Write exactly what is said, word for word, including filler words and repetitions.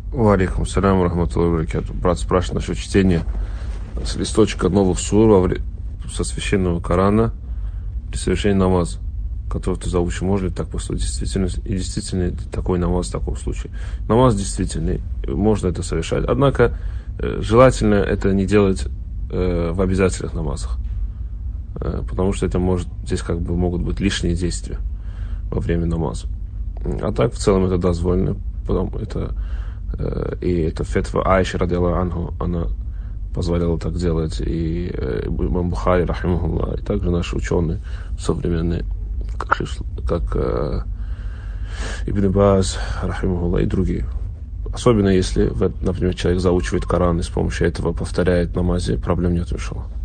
Ва алейкум ассалям ва рахматуллахи ва баракатух. Брат спрашивает насчет чтения с листочка новых сур со священного Корана при совершении намаза, который ты заучишь. Может ли так поступить? Действительно, и действительно такой намаз в таком случае. Намаз действительный, можно это совершать. Однако желательно это не делать э, в обязательных намазах, э, потому что это может, здесь как бы могут быть лишние действия во время намаза. А так в целом это дозволено, потом это э, и это фетва Аиши радиаллаху анху, она позволяла так делать, и э, имам Бухари рахимахуллах, и также наши ученые современные, как, как э, Ибн Баз рахимахуллах и другие. Особенно если, например, человек заучивает Коран и с помощью этого повторяет в намазе, проблем нет, иншаллах.